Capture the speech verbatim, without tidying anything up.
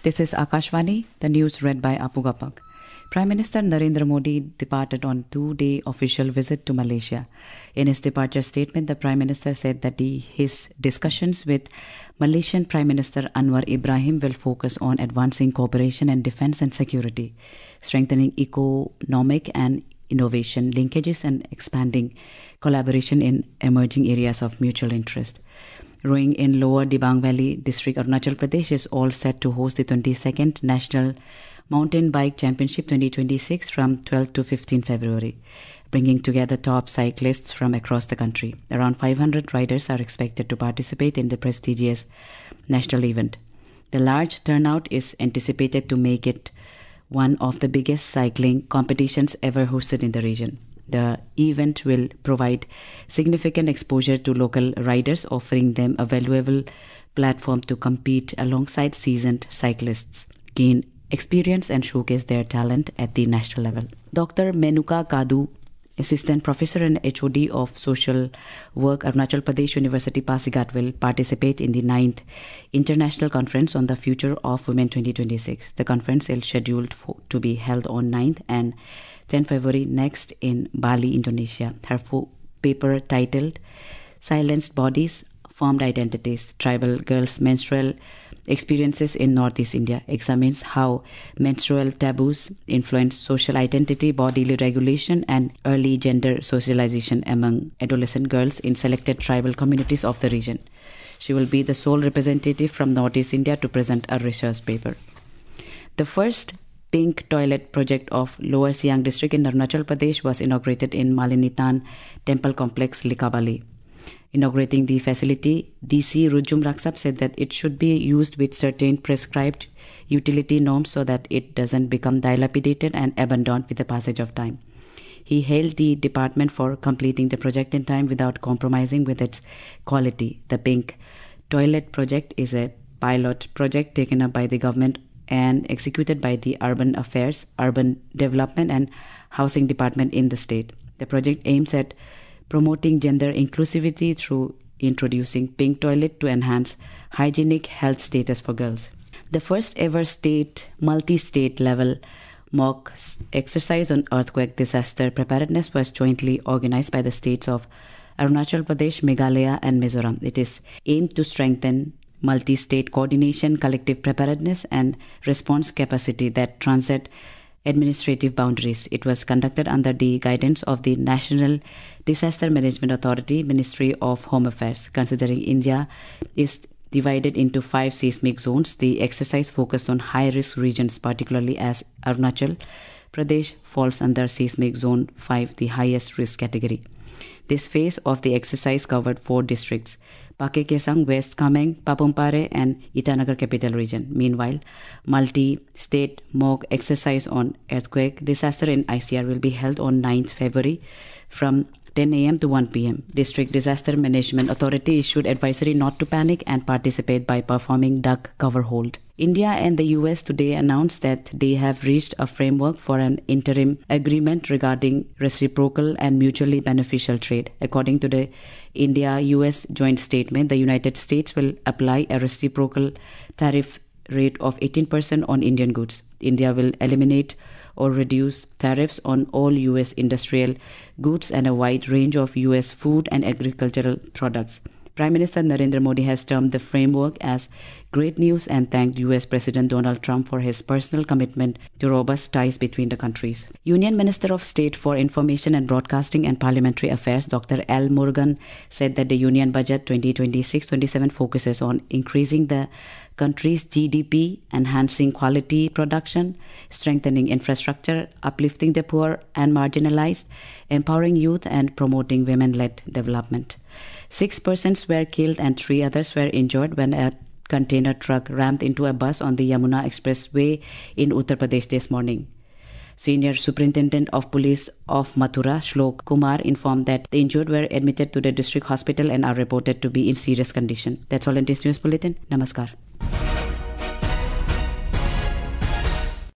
This is Akashvani, the news read by Apu Gapak. Prime Minister Narendra Modi departed on a two-day official visit to Malaysia. In his departure statement, the Prime Minister said that the, his discussions with Malaysian Prime Minister Anwar Ibrahim will focus on advancing cooperation in defense and security, strengthening economic and innovation linkages and expanding collaboration in emerging areas of mutual interest. Rowing in Lower Dibang Valley District, Arunachal Pradesh is all set to host the twenty-second National Mountain Bike Championship twenty twenty-six from twelfth to fifteenth February, bringing together top cyclists from across the country. Around five hundred riders are expected to participate in the prestigious national event. The large turnout is anticipated to make it one of the biggest cycling competitions ever hosted in the region. The event will provide significant exposure to local riders, offering them a valuable platform to compete alongside seasoned cyclists, gain experience and showcase their talent at the national level. Doctor Menuka Kadu, Assistant Professor and H O D of Social Work, Arunachal Pradesh University, Pasigat, will participate in the ninth International Conference on the Future of Women twenty twenty-six. The conference is scheduled for, to be held on ninth and tenth February next in Bali, Indonesia. Her fo- paper titled Silenced Bodies, Formed Identities, Tribal Girls' Menstrual Experiences in Northeast India examines how menstrual taboos influence social identity, bodily regulation, and early gender socialization among adolescent girls in selected tribal communities of the region. She will be the sole representative from Northeast India to present a research paper. The first pink toilet project of Lower Siang district in Arunachal Pradesh was inaugurated in Malinitan Temple Complex, Likabali. Inaugurating the facility, D C Rujum Raksap said that it should be used with certain prescribed utility norms so that it doesn't become dilapidated and abandoned with the passage of time. He hailed the department for completing the project in time without compromising with its quality. The pink toilet project is a pilot project taken up by the government and executed by the Urban Affairs, Urban Development and Housing Department in the state. The project aims at promoting gender inclusivity through introducing pink toilet to enhance hygienic health status for girls. The first ever state, multi-state level mock exercise on earthquake disaster preparedness was jointly organized by the states of Arunachal Pradesh, Meghalaya and Mizoram. It is aimed to strengthen multi-state coordination, collective preparedness and response capacity that transcend administrative boundaries. It was conducted under the guidance of the National Disaster Management Authority, Ministry of Home Affairs. Considering India is divided into five seismic zones, the exercise focused on high-risk regions, particularly as Arunachal Pradesh falls under seismic zone five, the highest risk category. This phase of the exercise covered four districts: Pake Kesang, West Kameng, Papumpare and Itanagar Capital Region. Meanwhile, multi-state mock exercise on earthquake disaster in I C R will be held on ninth February from ten a.m. to one p.m. District Disaster Management Authority issued advisory not to panic and participate by performing duck cover hold. India and the U S today announced that they have reached a framework for an interim agreement regarding reciprocal and mutually beneficial trade. According to the India-U S joint statement, the United States will apply a reciprocal tariff rate of eighteen percent on Indian goods. India will eliminate or reduce tariffs on all U S industrial goods and a wide range of U S food and agricultural products. Prime Minister Narendra Modi has termed the framework as great news and thanked U S President Donald Trump for his personal commitment to robust ties between the countries. Union Minister of State for Information and Broadcasting and Parliamentary Affairs, Doctor L. Murugan, said that the Union Budget twenty twenty-six twenty-seven focuses on increasing the country's G D P, enhancing quality production, strengthening infrastructure, uplifting the poor and marginalized, empowering youth and promoting women-led development. Six persons were killed and three others were injured when a container truck rammed into a bus on the Yamuna Expressway in Uttar Pradesh this morning. Senior Superintendent of Police of Mathura, Shlok Kumar, informed that the injured were admitted to the district hospital and are reported to be in serious condition. That's all in this news bulletin. Namaskar.